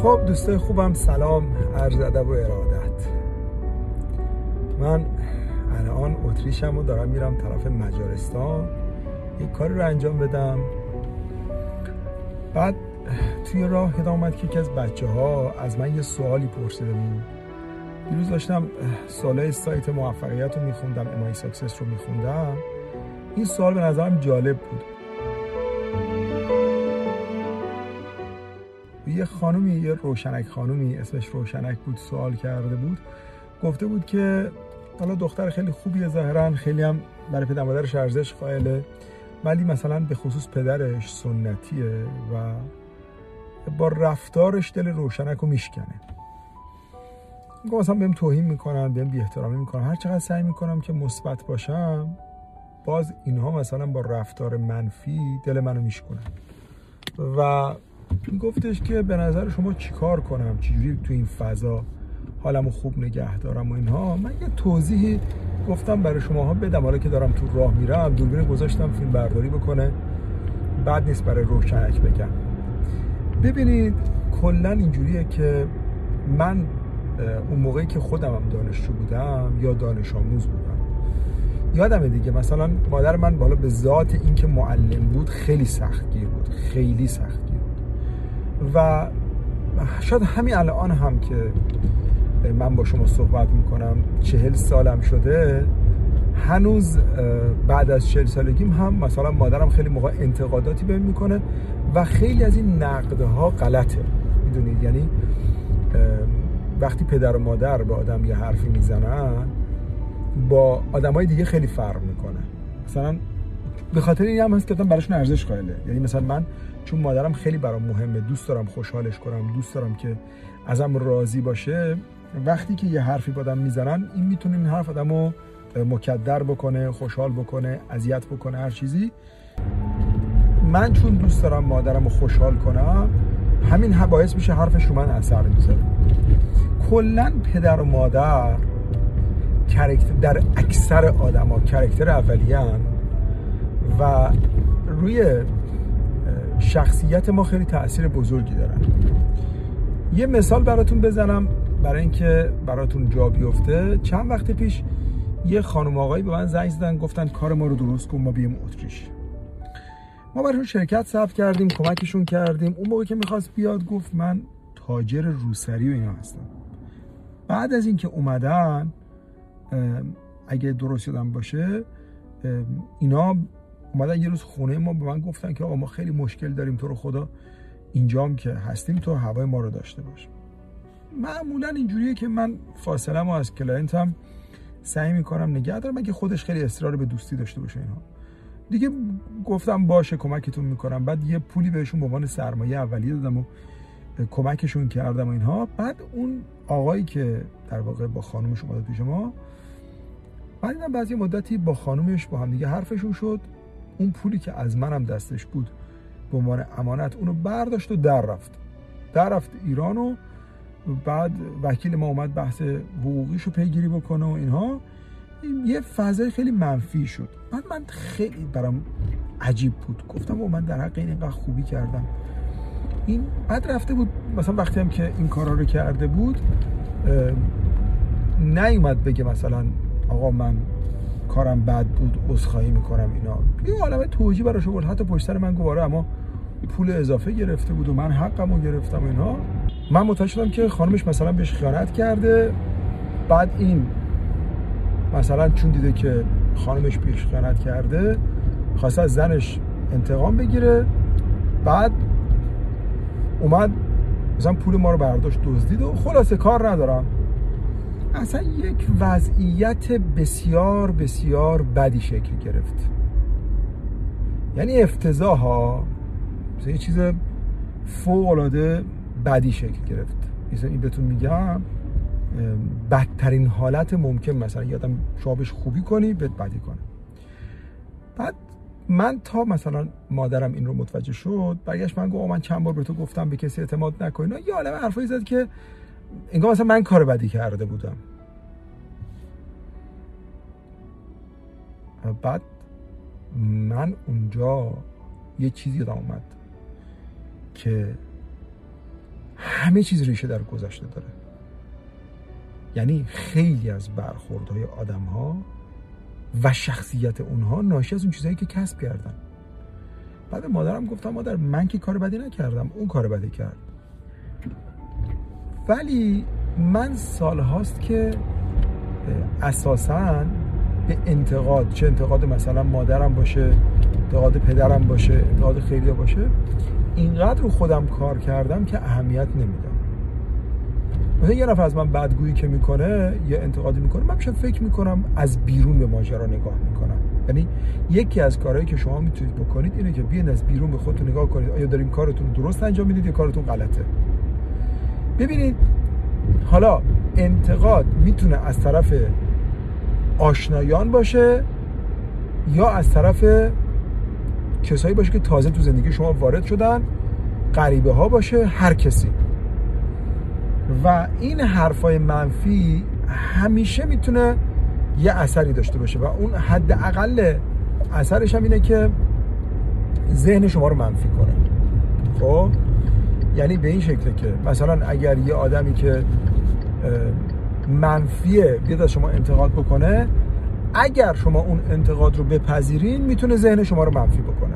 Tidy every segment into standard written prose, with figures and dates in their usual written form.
خب دوستای خوبم، سلام، عرض ادب و ارادت. من الان اتریشم و دارم میرم طرف مجارستان یک کاری رو انجام بدم. بعد توی راه یادم اومد که یکی از بچه‌ها از من یه سوالی پرسیده بود. دیروز داشتم سوالای سایت موفقیت رو میخوندم، MI Success رو میخوندم. این سوال به نظرم جالب بود. یه خانومی، یه روشنک خانومی، اسمش روشنک بود، سوال کرده بود. گفته بود که حالا دختر خیلی خوبیه، ظاهرا خیلی هم برای پدر مادرش ارزش قائله، ولی مثلا به خصوص پدرش سنتیه و با رفتارش دل روشنک رو میشکنه. میگم مثلا بهم توهین میکنن، بهم بی‌احترامی میکنن، هر چقدر سعی میکنم که مثبت باشم باز اینها مثلا با رفتار منفی دل منو میشکنن. و گفتش که به نظر شما چیکار کنم، چجوری تو این فضا حالمو خوب نگه دارم و اینها. من یه توضیحی گفتم برای شماها بدم، حالا که دارم تو راه میرم دوربین گذاشتم فیلم برداری بکنه، بد نیست برای روشنک بگم. ببینید کلا اینجوریه که من اون موقعی که خودم هم دانشجو بودم یا دانش آموز بودم، یادمه دیگه مثلا مادر من بالا به ذات این که معلم بود خیلی سختگیر بود، خیلی سختگیر بود. و شاید همین الان هم که من با شما صحبت میکنم 40 سالم شده، هنوز بعد از 40 سالگیم هم مثلا مادرم خیلی موقع انتقاداتی بهم میکنه و خیلی از این نقدها غلطه، میدونید. یعنی وقتی پدر و مادر به آدم یه حرفی میزنن با آدمای دیگه خیلی فرق میکنه. مثلا به خاطر این هم هست که آدم براشون ارزش قائله. یعنی مثلا من چون مادرم خیلی برام مهمه، دوست دارم خوشحالش کنم، دوست دارم که ازم راضی باشه، وقتی که یه حرفی با آدم میزنن این میتونه این حرف آدمو مکدر بکنه، خوشحال بکنه، اذیت بکنه، هر چیزی. من چون دوست دارم مادرمو خوشحال کنم، همین باعث میشه حرفش رو من اثر میذاره. کلا پدر و مادر در اکثر آدما کاراکتر اولیه‌ان و روی شخصیت ما خیلی تأثیر بزرگی دارن. یه مثال براتون بزنم برای اینکه براتون جا بیفته. چند وقت پیش یه خانم آقایی به من زنگ زدن، گفتن کار ما رو درست کن، ما بیایم اتریش. ما براشون شرکت ثبت کردیم، کمکشون کردیم. اون موقع که میخواست بیاد گفت من تاجر روسری و اینا هستم. بعد از اینکه اومدن، اگه درست یادم باشه، اینا اومدن یه روز خونه ما، به من گفتن که آقا ما خیلی مشکل داریم، تو رو خدا اینجام که هستیم تو هوای ما رو داشته باش. معمولا اینجوریه که من فاصله‌مو از کلاینتم سعی میکنم نگه دارم، اگه خودش خیلی اصرار به دوستی داشته باشه اینها دیگه. گفتم باشه کمکتون میکنم. بعد یه پولی بهشون به عنوان سرمایه اولیه دادم و کمکشون کردم و اینها. بعد اون آقایی که در واقع با خانومش اومد پیش ما، بعد من بعضی مدتی با خانومش با هم دیگه حرفشون شد. اون پولی که از منم دستش بود به عنوان امانت اونو برداشت و در رفت ایران. و بعد وکیل ما اومد بحث حقوقیشو پیگیری بکنه و اینها. یه فضای خیلی منفی شد. بعد من خیلی برام عجیب بود، گفتم من در حق این اینقدر خوبی کردم. این بعد رفته بود مثلا وقتی هم که این کارا رو کرده بود نیومد بگه مثلا آقا من کارم بد بود، عذرخواهی میکنم اینا. یه عالمه توجیه براش آورد، حتی پشت سر من گفت اما پول اضافه گرفته بود و من حقمو گرفتم اینا. من متوجه شدم که خانمش مثلا بهش خیانت کرده. بعد این مثلا چون دیده که خانمش بهش خیانت کرده خواسته از زنش انتقام بگیره. بعد اومد مثلا پول ما رو برداشت دزدید و خلاصه کار ندارم. اصلا یک وضعیت بسیار بسیار بدی شکل گرفت. یعنی افتضاح ها، مثلا یه چیز فوق العاده بدی شکل گرفت. مثلا این بهتون میگم بدترین حالت ممکن. مثلا یادم شما بهش خوبی کنی بهت بدی کنه. بعد من تا مثلا مادرم این رو متوجه شد برگشت من گفت من چند بار به تو گفتم به کسی اعتماد نکنی. یه عالمه حرفایی زد که انگار مثلا من کار بدی کرده بودم. بعد من اونجا یه چیزی یادم اومد که همه چیز ریشه در گذشته داره. یعنی خیلی از برخوردهای آدم‌ها و شخصیت اونها ناشی از اون چیزایی که کسب کردن. بعد مادرم گفتم مادر من که کار بدی نکردم، اون کار بدی کرد. ولی من سالهاست که اساساً به انتقاد، چه انتقاد مثلا مادرم باشه، انتقاد پدرم باشه، انتقاد خیلی باشه، اینقدر رو خودم کار کردم که اهمیت نمیدم. مثلا یه نفر از من بدگویی که میکنه یا انتقادی میکنه، من میشم فکر میکنم از بیرون به ماجرا نگاه میکنم. یعنی یکی از کارهایی که شما میتونید بکنید اینه که بیاین از بیرون به خودتون نگاه کنید، آیا دارین کارتون درست انجام میدید یا کارتون غلطه. ببینید حالا انتقاد میتونه از طرف آشنایان باشه یا از طرف کسایی باشه که تازه تو زندگی شما وارد شدن، غریبه ها باشه، هر کسی. و این حرفای منفی همیشه میتونه یه اثری داشته باشه و اون حداقل اثرش هم اینه که ذهن شما رو منفی کنه. خب یعنی به این شکله که مثلا اگر یه آدمی که منفیه بیاد از شما انتقاد بکنه، اگر شما اون انتقاد رو بپذیرین میتونه ذهن شما رو منفی بکنه.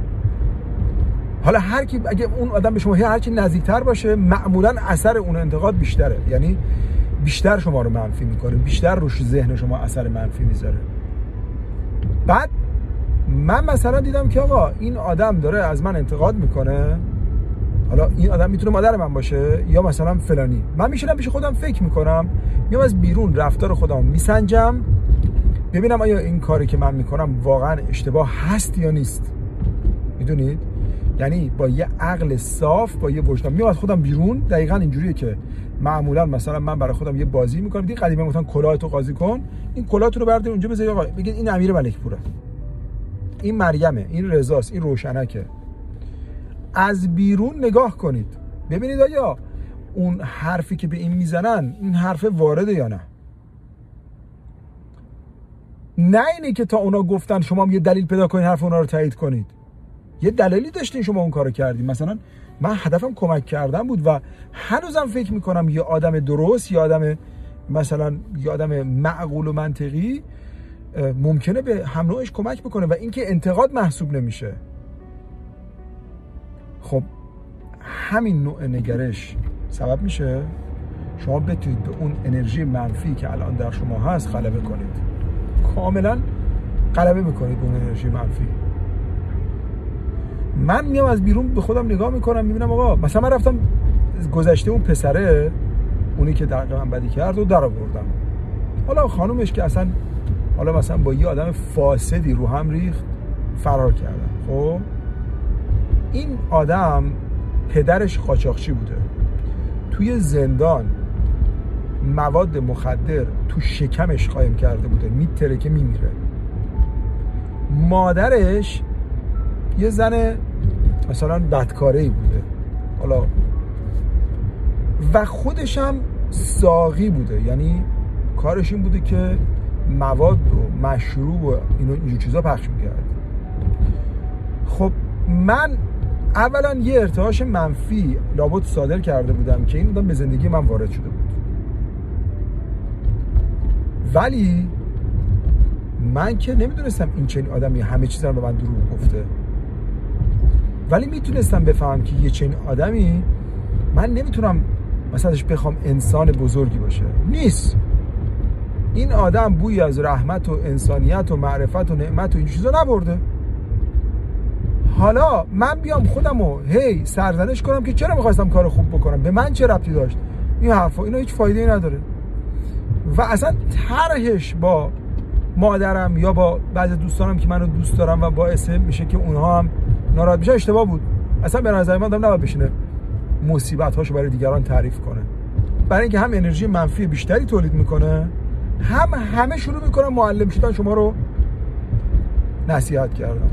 حالا هر کی اگه اون آدم به شما هر چی نزدیکتر باشه، معمولا اثر اون انتقاد بیشتره، یعنی بیشتر شما رو منفی میکنه، بیشتر روش ذهن شما اثر منفی میذاره. بعد من مثلا دیدم که آقا این آدم داره از من انتقاد میکنه، حالا این آدم میتونه مادر من باشه یا مثلا فلانی، من میشینم پیش خودم فکر میکنم، میام از بیرون رفتار خودم میسنجم ببینم آیا این کاری که من میکنم واقعا اشتباه هست یا نیست. میدونید؟ یعنی با یه عقل صاف، با یه وجدان میام از خودم بیرون. دقیقاً اینجوریه که معمولا مثلا من برای خودم یه بازی میکنم. دیگه قدیما گفتن کلاهتو قاضی کن، این کلاهتو رو بردار اونجا بذار آقا بگید این امیر ملکپوره، این مریمه، این رضاست، این روشنکه. از بیرون نگاه کنید ببینید آیا اون حرفی که به این میزنن این حرف وارده یا نه. نه اینه که تا اونا گفتن شما هم یه دلیل پیدا کنید حرف اونا رو تایید کنید. یه دلیلی داشتین شما اون کارو کردین. مثلا من هدفم کمک کردن بود و هنوزم فکر میکنم یه آدم درست، یه آدم مثلا یه آدم معقول و منطقی ممکنه به هم نوعش کمک بکنه و این که انتقاد محسوب نمیشه. خب همین نوع نگرش سبب میشه شما بتونید به اون انرژی منفی که الان در شما هست غلبه کنید. کاملا غلبه میکنید به اون انرژی منفی. من میام از بیرون به خودم نگاه میکنم، میبینم آقا مثلا من رفتم گذشته اون پسره، اونی که در من بدی کرد و در آوردم. حالا خانومش که اصلا حالا مثلا با یه آدم فاسدی رو هم ریخت، فرار کردن. خب این آدم پدرش قاچاقچی بوده، توی زندان مواد مخدر تو شکمش قایم کرده بوده، میتره که میمیره. مادرش یه زن مثلا بدکاره‌ای بوده حالا و خودش هم ساقی بوده، یعنی کارش این بوده که مواد و مشروب و اینجور چیزا پخش میکرد. خب من اولا یه ارتعاش منفی لابد صادر کرده بودم که این آدم به زندگی من وارد شده بود، ولی من که نمیدونستم این چنین آدمی همه چیز رو به من دروغ گفته، ولی میتونستم بفهم که یه چنین آدمی من نمیتونم مثلا بخوام انسان بزرگی باشه، نیست. این آدم بوی از رحمت و انسانیت و معرفت و نعمت و این چیزا نبرده. حالا من بیام خودمو سرزنش کنم که چرا میخواستم کار خوب بکنم، به من چه ربطی داشت این حرفا، اینا هیچ فایده‌ای نداره. و اصلا طرحش با مادرم یا با بعضی دوستانم که منو دوست دارم و باعث میشه که اونها هم ناراحت بشن اشتباه بود. اصلا به نظر من آدم نباید بشینه مصیبت‌هاشو برای دیگران تعریف کنه، برای اینکه هم انرژی منفی بیشتری تولید میکنه، همه شروع میکنن معلم شدن شما رو نصیحت کردن.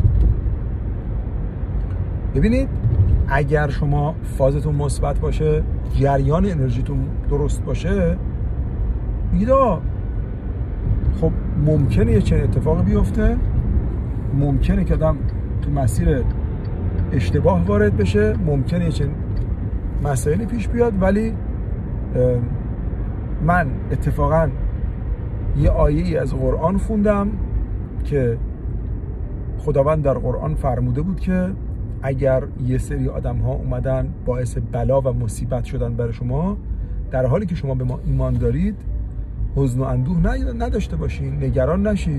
ببینید اگر شما فازتون مثبت باشه، جریان انرژیتون درست باشه، میگید خب ممکنه یه چنین اتفاقی بیفته، ممکنه که آدم تو مسیر اشتباه وارد بشه، ممکنه یه چنین مسائلی پیش بیاد. ولی من اتفاقا یه آیه‌ای از قرآن خوندم که خداوند در قرآن فرموده بود که اگر یه سری آدم ها اومدن باعث بلا و مصیبت شدن برای شما، در حالی که شما به ما ایمان دارید حزن و اندوه نداشته باشین، نگران نشید.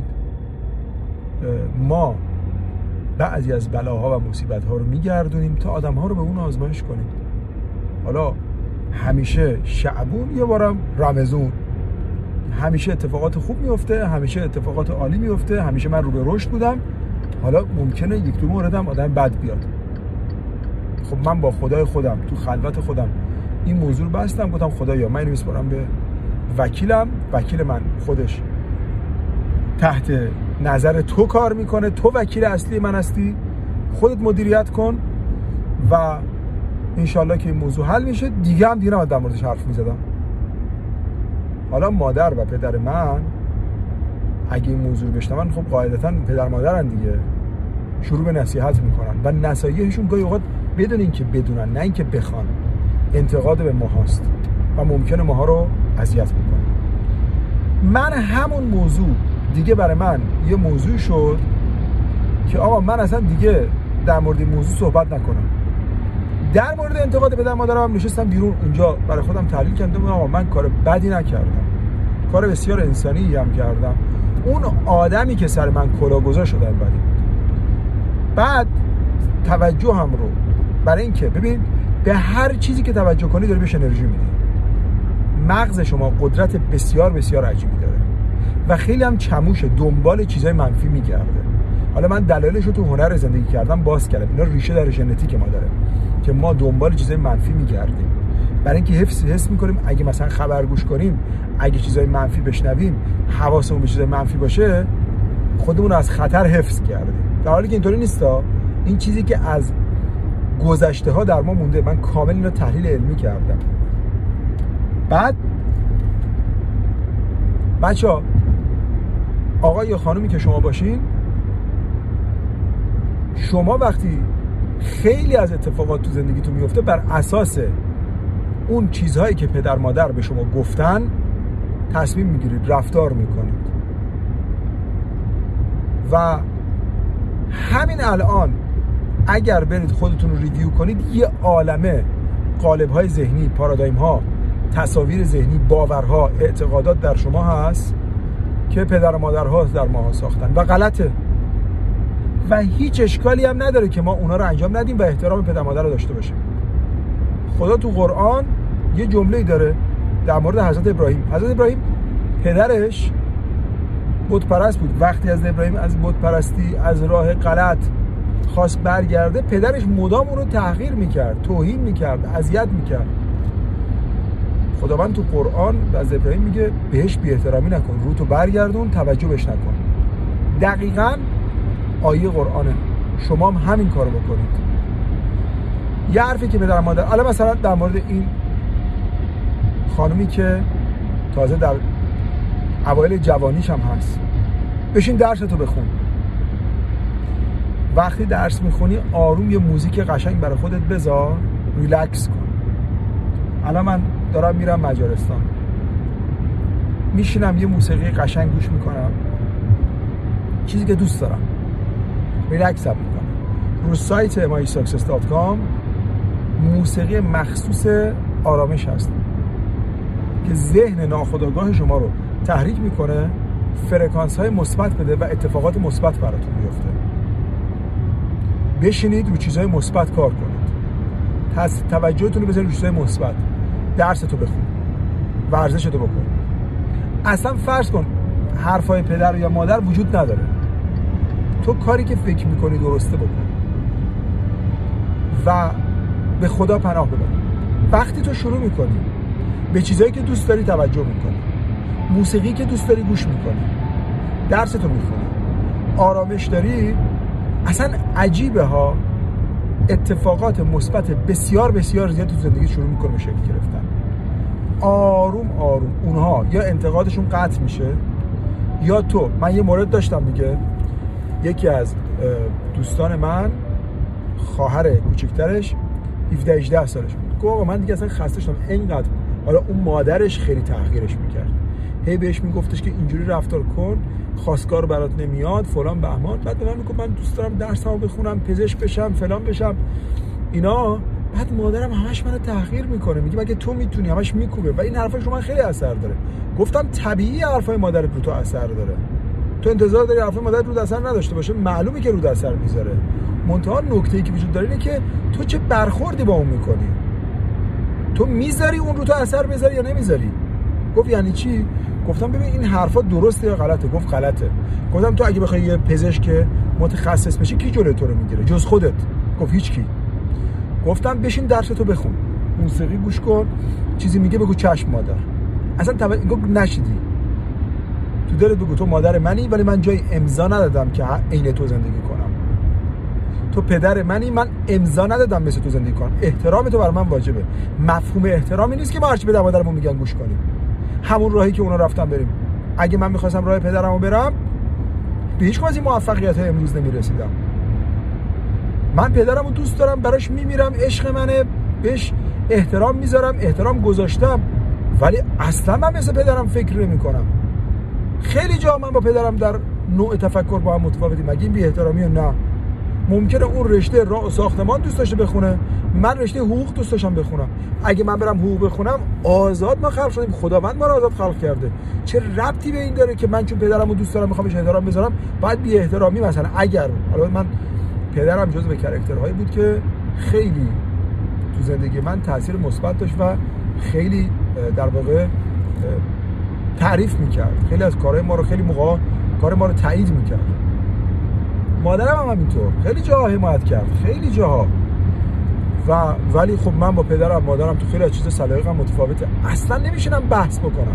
ما بعضی از بلاها و مصیبت ها رو میگردونیم تا آدم ها رو به اون آزمایش کنیم. حالا همیشه شعبون یه بارم رمضون، همیشه اتفاقات خوب میفته، همیشه اتفاقات عالی میفته، همیشه من رو به رشد بودم. حالا ممکنه یک دو موردم آدم بد بیاد. خب من با خدای خودم تو خلوت خودم این موضوع رو بستم، گفتم خدایا من اینو میسپارم به وکیلم، وکیل من خودش تحت نظر تو کار میکنه، تو وکیل اصلی من هستی، خودت مدیریت کن و انشالله که این موضوع حل میشه. دیگه هم دیگه در موردش حرف میزدم. حالا مادر و پدر من اگه این موضوع بشنون، خب قاعدتا پدر مادرن دیگه، شروع به نصیحت میکنن و نصایحشون گاهی اوقات بدون اینکه بدونن، نه اینکه بخوان، انتقاد به ما هست و ممکنه ماها رو اذیت بکنه. من همون موضوع دیگه برای من یه موضوع شد که آقا من اصلا دیگه در مورد این موضوع صحبت نکنم. در مورد انتقاد پدر مادرم نشستم بیرون اونجا برای خودم تحلیل کردم، آقا من کار بدی نکردم، کار بسیار انسانی هم کردم، اون آدمی که سر من کلاه گذاشت شدن بدی. بعد توجه هم رو برای این که ببین به هر چیزی که توجه کنی داری بهش انرژی میدی. مغز شما قدرت بسیار بسیار عجیبی داره و خیلی هم چموشه، دنبال چیزای منفی میگرده. حالا من دلایلش رو تو هنر زندگی کردم باز کردم، اینا ریشه در ژنتیک ما داره که ما دنبال چیزای منفی میگردیم، برای اینکه حس میکنیم اگه مثلا خبر گوش کنیم، اگه چیزای منفی بشنویم، حواسمون به چیزای منفی باشه، خودمون رو از خطر حفظ کردیم. در حالی که اینطوری نیستا. این چیزی که از گذشته ها در ما مونده. من کامل اینو تحلیل علمی کردم. بعد بچه‌ها، آقا یا خانومی که شما باشین، شما وقتی خیلی از اتفاقات تو زندگیتون میفته بر اساس اون چیزهایی که پدر مادر به شما گفتن تصمیم میگیرید، رفتار میکنید. و همین الان اگر برید خودتون رو ریویو کنید، یه عالمه قالب‌های ذهنی، پارادایم‌ها، تصاویر ذهنی، باورها، اعتقادات در شما هست که پدر و مادرها در ما ساختن و غلطه و هیچ اشکالی هم نداره که ما اونا رو انجام ندیم و احترام پدر مادر رو داشته باشیم. خدا تو قرآن یه جمله‌ای داره در مورد حضرت ابراهیم. حضرت ابراهیم پدرش بت پرست بود. وقتی از ابراهیم از بت پرستی، از راه غلط خواست برگرده، پدرش مدام اون رو تحقیر میکرد، توهین میکرد، اذیت میکرد. خداوند تو قرآن از ابراهیم میگه بهش بی احترامی نکن، رو تو برگردون، توجه بهش نکن. دقیقاً آیه قرآنه. شما هم همین کارو بکنید. یه حرفی که پدر مادر، الان مثلا در مورد این خانومی که تازه در اوایل جوانیش هم هست، بشین درستو بخون. وقتی درس میخونی آروم یه موزیک قشنگ برای خودت بذار، ریلکس کن. الان من دارم میرم مجارستان، میشینم یه موسیقی قشنگ گوش میکنم، چیزی که دوست دارم، ریلکس هم میکنم. رو سایت mysuccess.com موسیقی مخصوص آرامش هست که ذهن ناخودآگاه شما رو تحریک میکنه، فرکانس های مثبت بده و اتفاقات مثبت براتون بیفته. بشینید رو چیزهای مثبت کار کنید، توجهتون رو بذارید رو چیزهای مثبت. درستو بخون، ورزشتو بکن. اصلا فرض کن حرفای پدر یا مادر وجود نداره، تو کاری که فکر میکنی درسته بکن و به خدا پناه ببر. وقتی تو شروع میکنی به چیزایی که دوست داری توجه میکنی، موسیقی که دوست داری گوش میکنی، درستو میخونی، آرامش داری، اصلا عجیبه ها، اتفاقات مثبت بسیار بسیار زیاد تو زندگی شروع میکنه به شکل گرفتن. آروم آروم اونها یا انتقادشون قطع میشه یا تو. من یه مورد داشتم دیگه، یکی از دوستان من خواهر کوچکترش 17-18 سالش بود، گفت آقا من دیگه اصلا خسته شدم اینقدر. حالا اون مادرش خیلی تحقیرش میکرد، هی بهش میگفتش که اینجوری رفتار کن، خواستگار برات نمیاد فلان بهمان. بعد به من میگفت من دوست دارم درسمو بخونم، پزشک بشم، فلان بشم اینا. بعد مادرم همش منو تحقیر میکنه، میگه مگه تو میتونی، همش میکوبه و این حرفاش رو من خیلی اثر داره. گفتم طبیعی حرفای مادرت رو تو اثر داره، تو انتظار داری حرفای مادرت رو اثر نداشته باشه؟ معلومه که رو اثر میذاره. منتها نکته‌ای که وجود داره اینه که تو چه برخوردی با اون میکنی، تو میذاری اون رو تو اثر بذاری یا نمیذاری. گفت یعنی چی؟ گفتم ببین این حرفا درسته یا غلطه؟ گفت غلطه. گفتم تو اگه بخوای یه پزشک متخصص بشی کی جلوی تو رو میگیره جز خودت؟ گفت هیچ کی. گفتم بشین درستو بخون، موسیقی گوش کن، چیزی میگه بگو چشم مادر. اصلا گفت نشیدی، تو دلت بگو تو مادر منی ولی من جای امضا ندادم که عین تو زندگی کنم. تو پدر منی، من امضا ندادم مثل تو زندگی کنم. احترام تو بر من واجبه. مفهوم احترامی نیست که ما هرچی پدر مادرمون میگن گوش کنیم، همون راهی که اونا رفتن بریم. اگه من می‌خواستم راه پدرمو برم به هیچ کدوم از این موفقیت‌های امروز نمی‌رسیدم. من پدرمو دوست دارم، براش میمیرم، عشق منه، بهش احترام میذارم، احترام گذاشتم، ولی اصلا من مثل پدرم فکر نمی‌کنم. خیلی جا من با پدرم در نوع تفکر با هم متفاوتیم. مگه این بی احترامی یا نه؟ ممکنه اون رشته راه و ساختمان دوست داشته بخونه، من رشته حقوق دوست داشتم بخونم. اگه من برم حقوق بخونم، آزاد ما خلق شدیم، خداوند ما رو آزاد خلق کرده. چه ربطی به این داره که من چون پدرمو دوست دارم میخوام بهش احترام بذارم باید بی احترامی؟ مثلا اگر البته من پدرم جزو کاراکترهایی بود که خیلی تو زندگی من تاثیر مثبت داشت و خیلی در واقع تعریف میکرد، خیلی از کارهای ما رو، خیلی موقع کار ما رو تایید میکرد. مادرم هم همینطور خیلی جاها حمایت کرد، خیلی جاها. ولی خب من با پدرم مادرم تو خیلی از چیزا سلیقه‌ام متفاوته، اصلا نمیشینم بحث بکنم.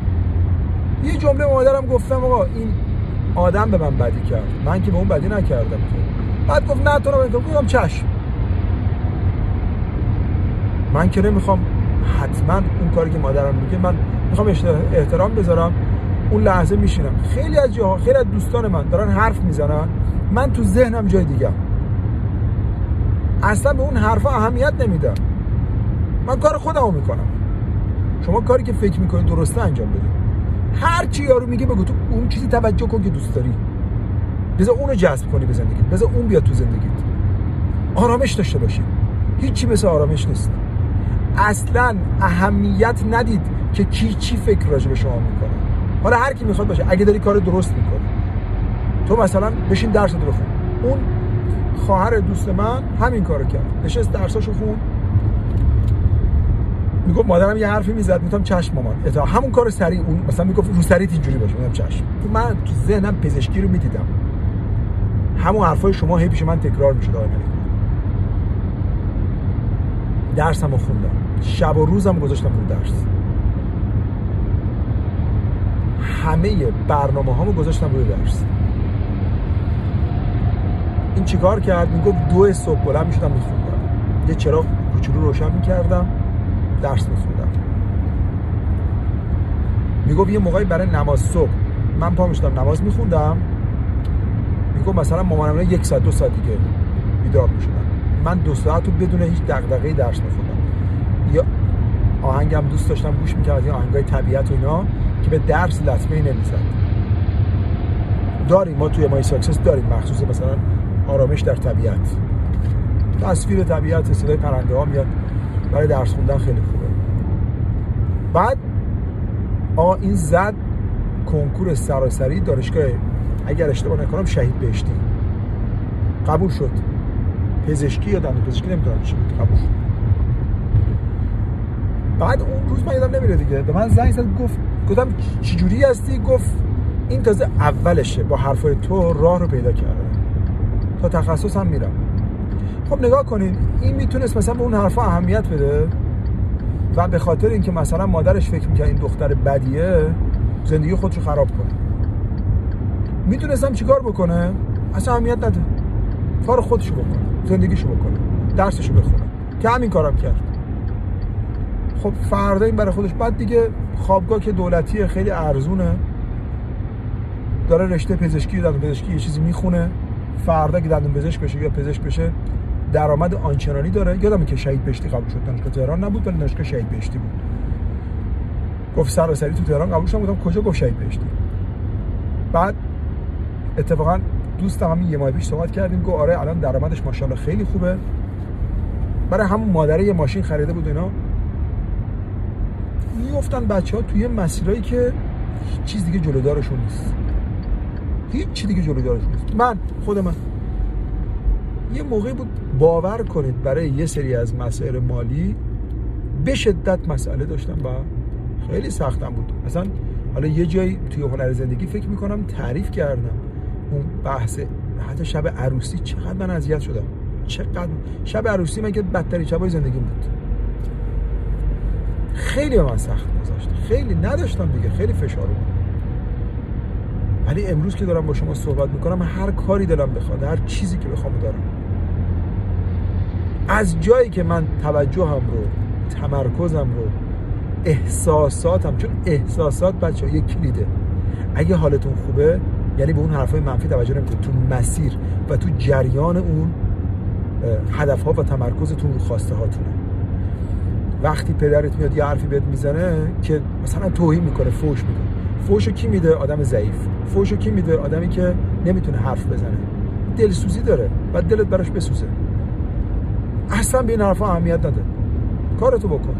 یه جمله مادرم گفتم آقا این آدم به من بدی کرد، من که به اون بدی نکردم. بعد گفت نه تو رو گفتم چشم، من که نمیخوام حتما اون کاری که مادرم میگه، من میخوام احترام بذارم. اون لحظه میشینم. خیلی از جاها خیلی از دوستان من دارن حرف میزنن، من تو ذهنم جای دیگه، اصلا به اون حرفا اهمیت نمیدم، من کار خودمو میکنم. شما کاری که فکر میکنی درسته انجام بده. هر چی یارو میگه بگو تو اون چیزی توجه کن که دوست داری، بذار اونو جذب کنی به زندگیت، بذار اون بیاد تو زندگیت. آرامش داشته باشی، هیچی مثل آرامش نیست. اصلا اهمیت ندید که کی چی فکر راجع به شما میکنه. حالا هر کی میخواد باشه، اگه داری کار درست میکنی. تو مثلا بشین درس رو بخون. اون خواهر دوست من همین کارو کرد، نشست درساشو خون. میگفت مادرم یه حرفی میزد، میگفتم چشم مامان، همون کارو سریع اون مثلا میگفت رو سریعت اینجوری باشه، میگم چشم. من تو ذهنم پزشکی رو میدیدم، همون حرفای شما هی پیش من تکرار میشد. آقا درسمو خوندم، شب و روزم گذاشتم رو درس، همه برنامه‌هامو گذاشتم روی درس. این چیکار کرد؟ میگفت 2 صبح بلند میشدم میخوندم، یه چراغ کوچولو روشن میکردم، درس میخوندم. میگفت یه موقعی برای نماز صبح من پا میشدم نماز میخوندم، میگفت مثلا مامانم 1 ساعت 2 ساعت دیگه بیدار میشدم، من 2 ساعت رو بدون هیچ دغدغه‌ای درس میخوندم. یا آهنگم دوست داشتم گوش میکردم، یا آهنگای طبیعت و اینا که به درس لطمه‌ای نمیزد. داریم ما توی مای ساکسس داریم مخصوص مثلا آرامش در طبیعت، تصویر طبیعت، صدای پرنده ها میاد، برای درس خوندن خیلی خوبه. بعد این زد کنکور سراسری دانشگاه، اگر اشتباه نکنم شهید بهشتی، قبول شد. پزشکی یا دندون پزشکی نمیدونم چی بود، قبول شد. بعد اون روز من یادم نمیره دیگه، به من زنگ زد، گفتم چی جوری هستی؟ گفت این تازه اولشه، با حرفای تو راه رو پیدا کردم، تا تخصص هم میرم. خب نگاه کنین، این میتونست مثلا به اون حرفا اهمیت بده و به خاطر اینکه مثلا مادرش فکر میکنه این دختر بدیه زندگی خودشو خراب کنه. میتونستم چیکار بکنه؟ اصلا اهمیت نده، کار خودشو بکنه، زندگیشو بکنه، درسشو بخونه، که همین کارم کرد. خب فردا این برای خودش، بعد دیگه خوابگاه که دولتیه خیلی ارزونه، داره رشته پزشکی، دندون پزشکی یه چیزی میخونه، فردا که دندون پزشک بشه یا پزشک بشه درآمد آنچنانی داره. یادمه که شهید بهشتی قبول شد، دانشگاه تهران نبود ولی دانشگاه شهید بهشتی بود. گفت سراسری تو تهران قبول شدم. گفتم کجا؟ گفت شهید بهشتی. بعد اتفاقا دوستم همین یه ماه پیش صحبت کردیم، گفت آره الان درآمدش ماشاءالله خیلی خوبه. برای همون مادره یه ماشین خریده بود اینا. میافتن بچه‌ها توی مسیرایی که هیچ چیز دیگه جلودارشون نیست. هیچ چیز دیگه جلودارشون نیست. خود من یه موقعی بود باور کنید برای یه سری از مسائل مالی به شدت مسئله داشتم و خیلی سختم بود. اصلا حالا یه جایی توی هنر زندگی فکر میکنم تعریف کردم اون بحث حتی شب عروسی چقدر من اذیت شدم. چقدر شب عروسی من که بدترین شبای زندگیم بود. خیلی به من سخت گذشت. خیلی نداشتم دیگه، خیلی فشار بود. ولی امروز که دارم با شما صحبت میکنم هر کاری دلم بخواد، هر چیزی که بخوام دارم. از جایی که من توجهم رو، تمرکزم رو، احساساتم، چون احساسات بچه‌ها یک کلیده. اگه حالتون خوبه یعنی به اون حرفای منفی توجه نمیکنید، تو مسیر و تو جریان اون هدف‌ها و تمرکزتون رو خواسته هاتونه. وقتی پدرت میاد یه حرفی بهت میزنه که مثلا توهین میکنه، فحش میده. فحشو کی میده؟ آدم ضعیف. فحشو کی میده؟ آدمی که نمیتونه حرف بزنه، دلسوزی داره، بعد دلت براش بسوزه. اصلا به این حرفا اهمیت نده. کارتو بکن،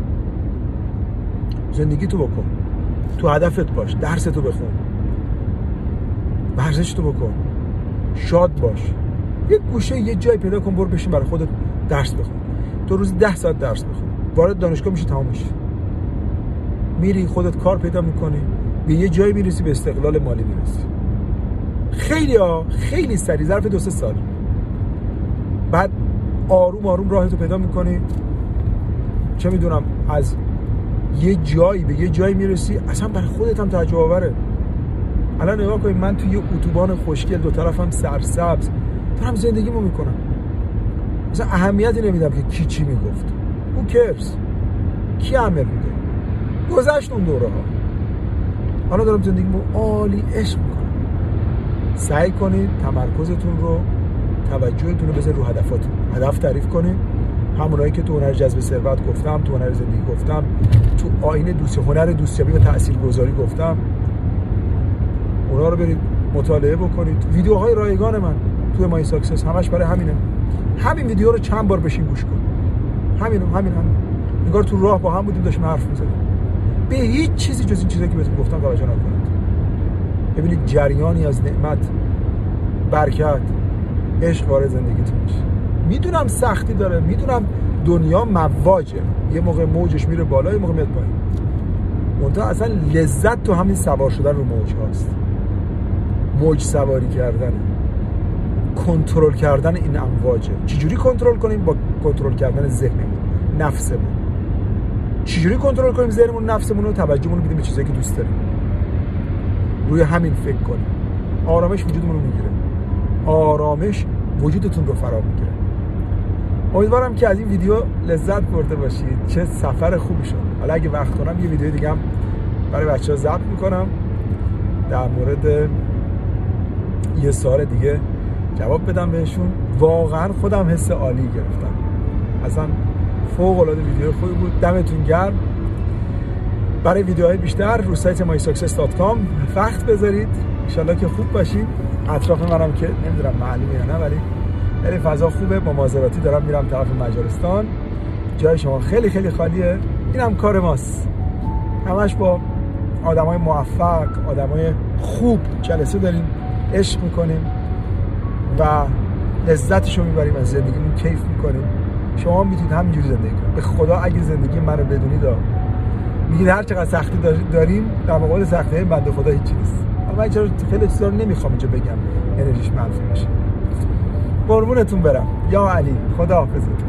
زندگیتو بکن، تو هدفت باش، درستو بخون، ورزشتو بکن، شاد باش. یه گوشه یه جای پیدا کن، برو بشین برای خودت درس بخون. تو روز 10 ساعت درس بخون، وارد دانشگاه میشی، تمام میشه. میری خودت کار پیدا میکنی، به یه جایی میرسی، به استقلال مالی میرسی. خیلی سریع، ظرف 2-3 سال. بعد آروم آروم راهتو پیدا میکنی، چه میدونم از یه جایی به یه جایی میرسی، اصلا برای خودت هم تعجب آوره. الان نگاه کنید، من توی یه اتوبان خوشگل، دو طرفم سرسبز دارم زندگیمو میکنم. مثلا اهمیتی نمیدم که کی چی میگفت. Who cares؟ کی اهمیت میده؟ گذشت اون دوره ها. حالا دارم زندگیمو عالی عشق میکنم. سعی کنید تمرکزتون رو، توجهتون رو بذارید رو هدفاتون. هدف تعریف کنید، همونایی که تو هنر جذب ثروت گفتم، تو هنر زندگی گفتم، تو آینه هنر دوستیابی و تاثیرگذاری گفتم. اونا رو برید مطالعه بکنید. ویدیوهای رایگان من تو مای ساکسس همش برای همینه. همین ویدیو رو چند بار بشین گوش کن. همین انگار تو راه با هم بودیم داشتیم حرف می‌زدیم. به هیچ چیزی جز این چیزایی که بهتون گفتم توجه نکنید. ببینید جریانی از نعمت، برکت، عشق وارد زندگیتون میشه. میدونم سختی داره، میدونم دنیا مواجه، یه موقع موجش میره بالا، یه موقع میاد پایین. منتها اصلا لذت تو همین سوار شدن رو موج هاست. موج سواری کردن، کنترل کردن این امواجه. چجوری کنترل کنیم؟ با کنترل کردن ذهنمون، نفسمون. چجوری کنترل کنیم ذهنمون، نفسمون رو؟ توجهمون رو بدیم به چیزایی که دوست داریم. روی همین فکر کنیم. آرامش وجودمون رو میگیره. آرامش وجودتون رو فرا میگیره. امیدوارم که از این ویدیو لذت برده باشید. چه سفر خوبی شد. حالا اگه وقت کنم یه ویدیو دیگه هم برای بچه‌ها ضبط میکنم در مورد یه سال دیگه جواب بدم بهشون. واقعا خودم حس عالی گرفتم. اصلا فوق العاده ویدیو خوبی بود. دمتون گرم. برای ویدیوهای بیشتر رو سایت mysuccess.com وقت بذارید. ان شاءالله که خوب باشید. اطراف منم که نمیدونم معلومه یا نه، ولی خیلی فضا خوبه. با مازراتی دارم میرم طرف مجارستان. جای شما خیلی خیلی خالیه. اینم کار ماست. همش با آدمای موفق، آدمای خوب جلسه داریم، عشق میکنیم و لذتشو میبریم از زندگیمون، کیف میکنیم. شما میتونید همینجوری زندگی کنید. به خدا اگه زندگی منو بدونید، میگید هر چقدر سختی داریم در مقابل سختی‌های بنده خدا هیچ نیست. اما من خیلی چیزا رو نمیخوام اینجا بگم، انرژیش منفی بشه. قربونتون برم. یا علی، خدا حافظتون.